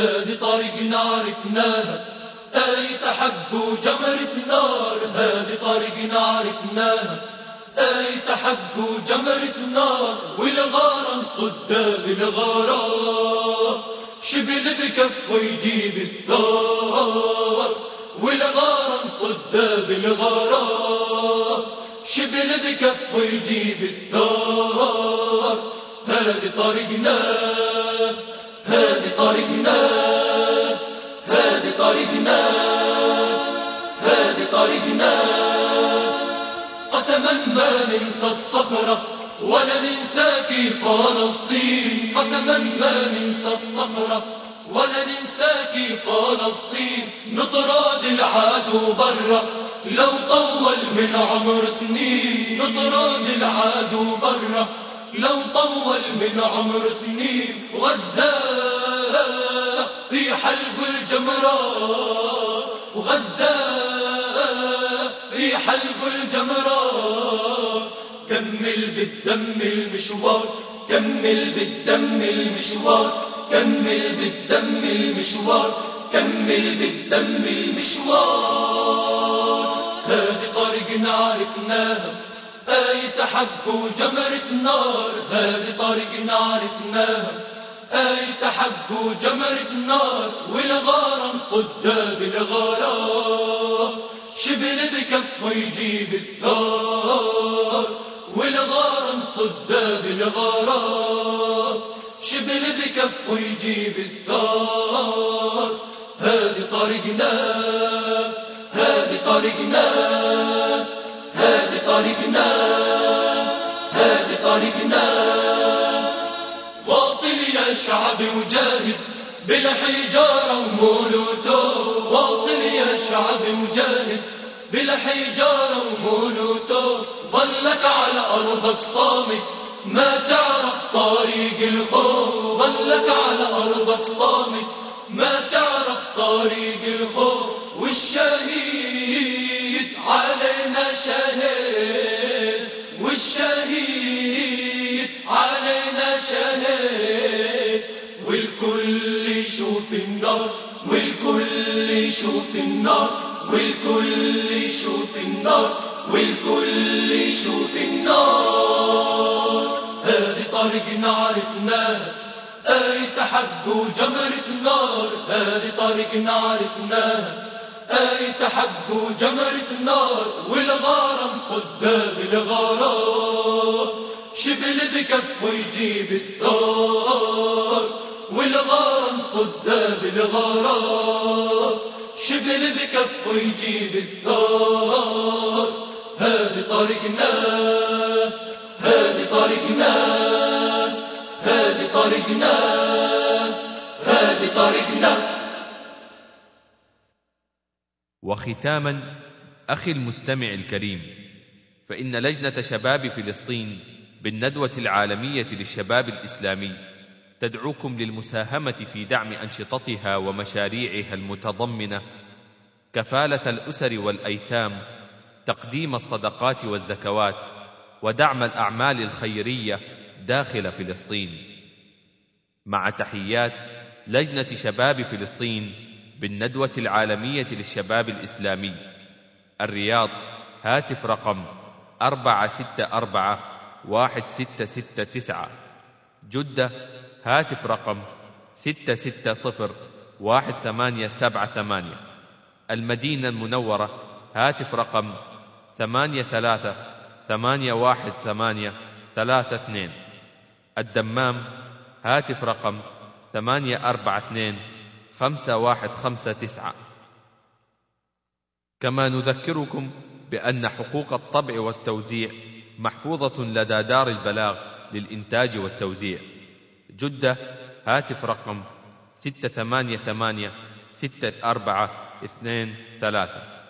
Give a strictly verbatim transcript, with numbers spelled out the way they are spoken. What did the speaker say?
هذه طريقنا عرفناها، آية حق وجمرة نار. هذه طريقنا عرفناها، آية حق وجمرة نار. والغارة نصدها بالغارة، شبل بكفه يجيب الثار. والغارة نصدها بالغارة، شبل بكفه يجيب الثار. هذه طريقنا، هذه طريقنا، هذه طريقنا، هذه طريقنا. قسما ما ننسى الصخرة ولا ننسى كيف فلسطين. قسما ما ننسى الصخرة ولا ننسى كيف فلسطين. نطرد العدو برا لو طول من عمر سنين. نطرد العدو برا لو طول من عمر سنين. غزة في حلق الجمرة، وغزة في حلق الجمرة. كمل بالدم المشوار، كمل بالدم المشوار، كمل بالدم المشوار، كمل بالدم المشوار. هذه طريقنا عرفناها، آية حق وجمرة نار. هذه طريقنا عرفناها، آية حق وجمرة نار. والغارة نصدها بالغارة، شبل بكفه يجيب الثار. والغارة نصدها بالغارة، شبل بكفه يجيب الثار. هذه طريقنا، هذه طريقنا، هذه طريقنا، هذه طريقنا. واصل يا شعبي وجاهد بالحجارة ومولوتوف. واصل يا شعبي وجاهد بالحجارة ومولوتوف. ظلك على أرضك صامت ما تعرف طريق الخوف. ظلك على أرضك صامت ما تعرف طريق الخوف. والشهيد علينا شهيد، والشهيد علينا شهيد. والكل يشوف النار، والكل يشوف النار، والكل يشوف النار، والكل يشوف النار. هذه طريقنا عرفناها، آية حق وجمرة نار. هذه طريقنا عرفناها، آية حق وجمرة نار. والغارة نصدها بالغارة، شبل بكفه يجيب الثار. والغارة نصدها بالغارة، شبل بكفه يجيب الثار. هذه طريقنا، هذه طريقنا، هذه طريقنا، هذه طريقنا. وختاما أخي المستمع الكريم، فإن لجنة شباب فلسطين بالندوة العالمية للشباب الإسلامي تدعوكم للمساهمة في دعم أنشطتها ومشاريعها المتضمنة كفالة الأسر والأيتام، تقديم الصدقات والزكوات، ودعم الأعمال الخيرية داخل فلسطين. مع تحيات لجنة شباب فلسطين بالندوة العالمية للشباب الإسلامي. الرياض، هاتف رقم أربعة ستة أربعة واحد ستة ستة تسعة. جدة، هاتف رقم ستة ستة صفر واحد ثمانية سبعة ثمانية. المدينة المنورة، هاتف رقم ثمانية ثلاثة ثمانية واحد ثمانية ثلاثة اثنين. الدمام، هاتف رقم ثمانية أربعة اثنين خمسة واحد خمسة تسعة. كما نذكركم بأن حقوق الطبع والتوزيع محفوظة لدى دار البلاغ للإنتاج والتوزيع. جدة، هاتف رقم ستة ثمانية ثمانية ستة أربعة اثنين ثلاثة.